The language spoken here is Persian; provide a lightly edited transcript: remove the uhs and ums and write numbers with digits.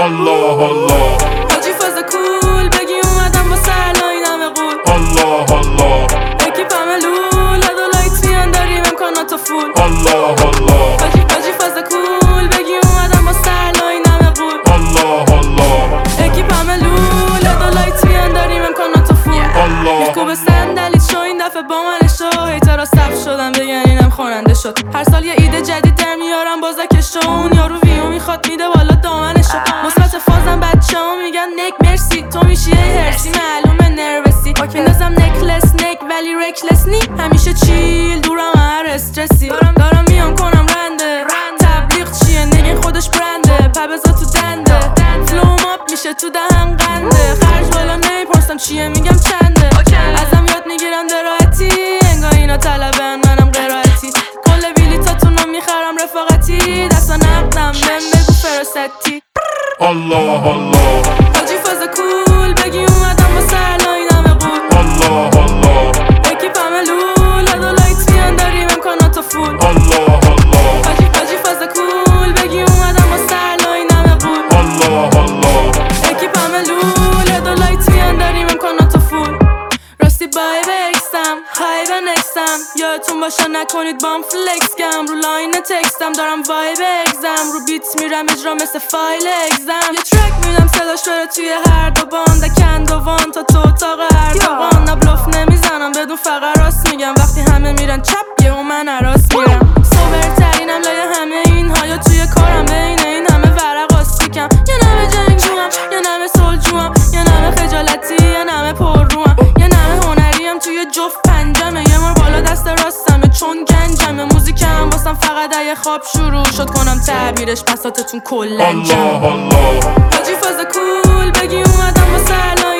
الله الله حاجی فاز کول بگی اومدم با سرلا این همه قول الله الله اکیپ همه لول ادولایت میان داریم امکاناتو فول الله الله حاجی فاز کول بگی اومدم با سرلا این همه قول الله الله اکیپ همه لول ادولایت میان داریم امکاناتو فول الله یکو به صندلیت شو این دفعه با من شو هیترا صف شدم بگن اینم خواننده شد هر سال یه ایده جدید در میارم بازکشو اون یارو ویو میخواد میده بالا دامنشو مثبت فازم بچه‌ها میگن نک مرسی تو میشی هرسی معلومه نروسی میندازم نکلس نک ولی رکلس نی همیشه چیل دورم هر استرسی دارم میام کنم رنده تبلیغ چیه نگه خودش برنده پبزا تو دنده فلوم اپ میشه تو دهن قنده خرج بالا نمیپرسم چیه میگم چنده ازم یاد میگیرم دراحتی انگار اینا طلبن منم قرائتی کل بیلیتاتونو میخرم رفاقتی دستا نقدم بهم بگو فراستی الله الله حاجی فاز کول بگی اومدم با سرلا این همه قول الله الله اکیپ همه لول ادولایت میان داریم امکاناتو فول الله الله حاجی فاز کول بگی اومدم با سرلا این همه قول الله الله اکیپ همه لول ادولایت میان داریم امکاناتو فول راستی بای بکسم های به نکسم یادتون باشه نکنید بام فلکس گم رو لاین تکستم دارم وای بگزم رو بیت میرم اجرا مثل فایل اگزم یه ترک میدم صداش بره توی هر دو باند کندوان تا تو اتاق هر دوان نه بلوف نمیزنم بدون فقط راست میگم وقتی همه میرن چپ یه و من عراس میرم سوبرترینم لای همه اینها یا توی کارم بین این همه ورق آستیکم یه نمه جنگجوام یه نمه سلجوام یه نمه خجالتی یه نمه پرروام یه نمه هنریم توی جفت پنجمه یه مار بالا دست راستمه چون گنجمه موزیکم واسم فقط یه خواب شروع شد کنم تعبیرش بساطتون کلن الله الله حاجی فاز کول بگی اومدم با سرلا